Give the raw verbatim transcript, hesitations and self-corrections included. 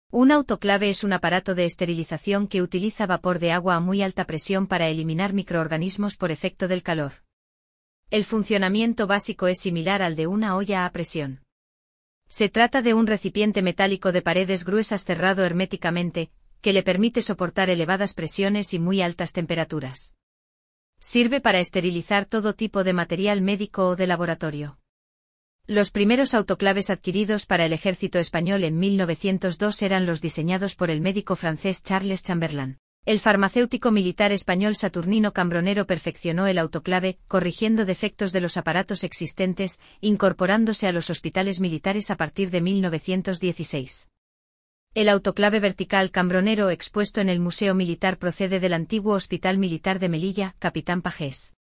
Un autoclave es un aparato de esterilización que utiliza vapor de agua a muy alta presión para eliminar microorganismos por efecto del calor. El funcionamiento básico es similar al de una olla a presión. Se trata de un recipiente metálico de paredes gruesas cerrado herméticamente, que le permite soportar elevadas presiones y muy altas temperaturas. Sirve para esterilizar todo tipo de material médico o de laboratorio. Los primeros autoclaves adquiridos para el ejército español en mil novecientos dos eran los diseñados por el médico francés Charles Chamberlain. El farmacéutico militar español Saturnino Cambronero perfeccionó el autoclave, corrigiendo defectos de los aparatos existentes, incorporándose a los hospitales militares a partir de mil novecientos dieciséis. El autoclave vertical Cambronero expuesto en el Museo Militar procede del antiguo Hospital Militar de Melilla, Capitán Pagés.